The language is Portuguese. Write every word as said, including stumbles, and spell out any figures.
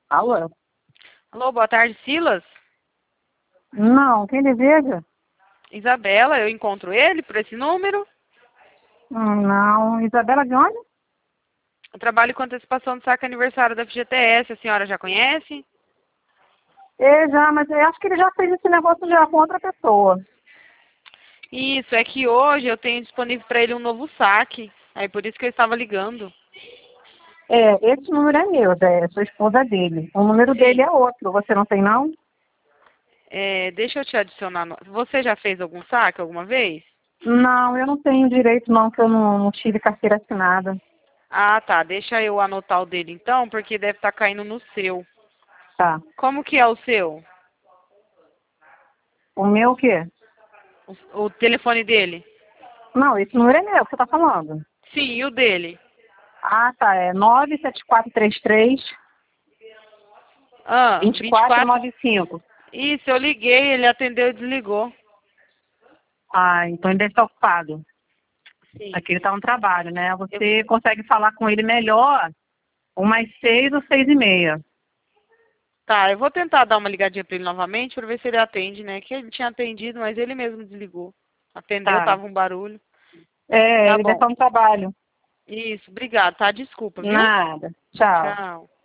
Alô? Alô, boa tarde, Silas? Não, quem deseja? Isabela, eu encontro ele por esse número? Hum, Não, Isabela de onde? Eu trabalho com antecipação do saque aniversário da F G T S, a senhora já conhece? É, já, mas eu acho que ele já fez esse negócio já com outra pessoa. Isso, é que hoje eu tenho disponível para ele um novo saque, aí por isso que eu estava ligando. É, esse número é meu, é sua esposa dele. O número dele Sim. é outro, você não tem não? É, deixa eu te adicionar. No... Você já fez algum saque alguma vez? Não, eu não tenho direito não, que eu não, não tive carteira assinada. Ah, tá. Deixa eu anotar o dele então, porque deve estar caindo no seu. Tá. Como que é o seu? O meu o quê? O, o telefone dele? Não, esse número é meu, que você tá falando. Sim, e o dele? Ah, tá, é nove sete quatro três três, Ah, dois quatro vinte e quatro. nove cinco. Isso, eu liguei, ele atendeu e desligou. Ah, então ele deve estar ocupado. Sim. Aqui ele está no trabalho, né? Eu... Você consegue falar com ele melhor umas seis ou seis e meia. Tá, eu vou tentar dar uma ligadinha pra ele novamente pra ver se ele atende, né? Que ele tinha atendido, mas ele mesmo desligou. Atendeu, Tá. tava um barulho. É, Tá ele deve bom. estar no trabalho. Isso, obrigado, tá? Desculpa, viu? Nada. Tchau. Tchau.